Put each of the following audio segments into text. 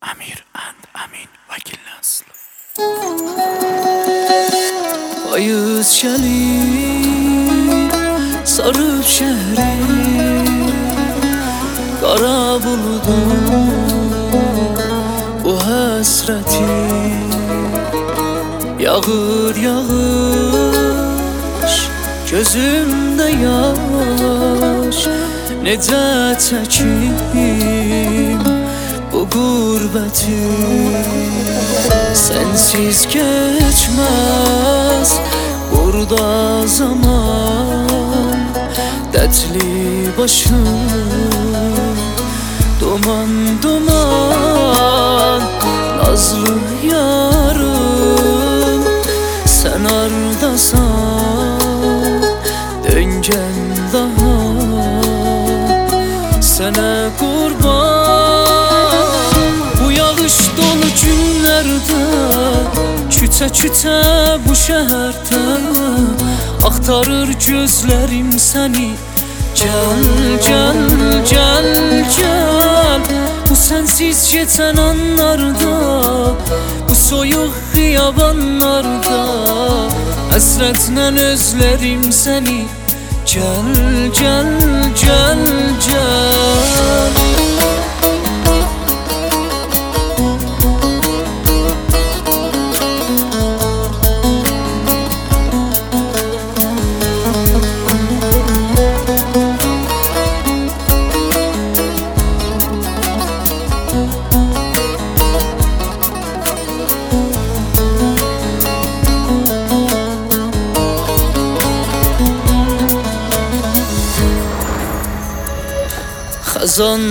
Amir and Amin Vakillaslı. Payız gelir sarıp şehri, kara buludum bu hasreti. Yağır yağış gözümde yaş, necə çəkim bu gurbeti. Sensiz geçmez burada zaman, dertli başım duman duman. Nazlı yarım sen ardasan, döngem daha sana kurban. Bu yağış dolu günlerde küçe küçe bu şehirde aktarır gözlerim seni. Gel gel gel gel, bu sensiz geçen anlarda, bu soyuq xiyabanlarda həsrətlə özlerim seni. Gel gel gel gel. Xazan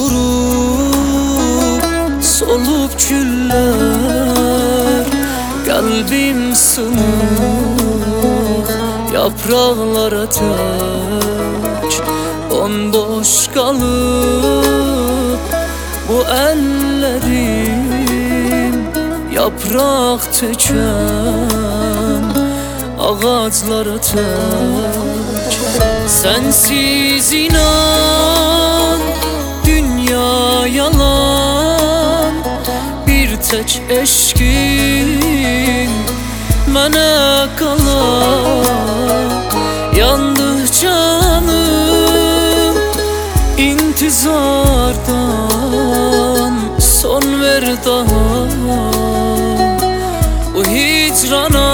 vurup solup güller, kalbim sınık yapraklara tək. Bomboş kalıp bu ellerim, yaprak tökən ağaçlara tək. Sensiz inan dünya yalan, bir tek eşkin mənə qalan. Yandı canım intizardan, son ver daha bu hicrana.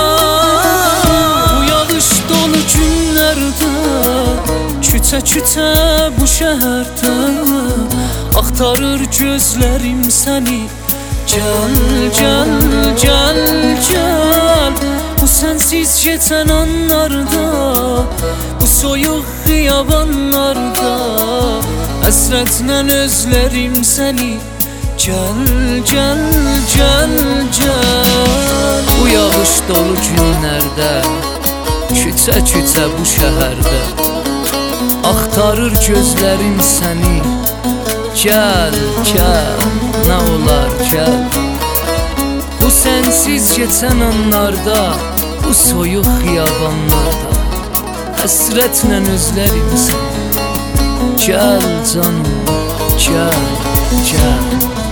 Bu yağış dolu günlerde küçe küçe bu şehirde aktarır gözlerim seni. Gel gel gel gel, bu sensiz geçen anlarda, bu soyuq xiyabanlarda həsrətlə özlerim seni. Gel gel gel gel. Bu yağış dolu günlerde küçe küçe bu şehirde aktarır gözlerim seni. Gel gel, ne olar gel. Bu sensiz geçen anlarda, bu soyuq xiyabanlarda həsrətlə özlerim seni. Gel canım, gel gel.